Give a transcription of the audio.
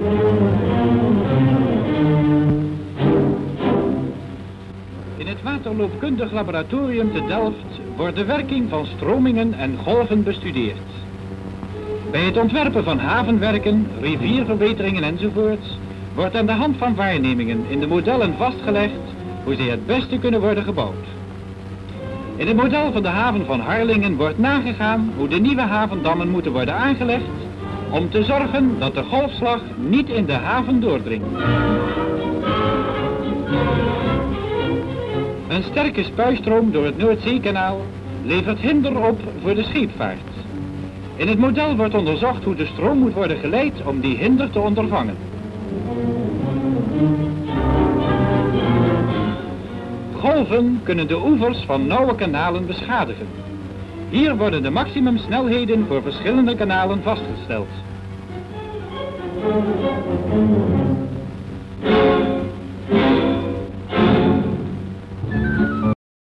In het waterloopkundig laboratorium te Delft wordt de werking van stromingen en golven bestudeerd. Bij het ontwerpen van havenwerken, rivierverbeteringen enzovoorts wordt aan de hand van waarnemingen in de modellen vastgelegd hoe zij het beste kunnen worden gebouwd. In het model van de haven van Harlingen wordt nagegaan hoe de nieuwe havendammen moeten worden aangelegd om te zorgen dat de golfslag niet in de haven doordringt. Een sterke spuistroom door het Noordzeekanaal levert hinder op voor de scheepvaart. In het model wordt onderzocht hoe de stroom moet worden geleid om die hinder te ondervangen. Golven kunnen de oevers van nauwe kanalen beschadigen. Hier worden de maximumsnelheden voor verschillende kanalen vastgesteld.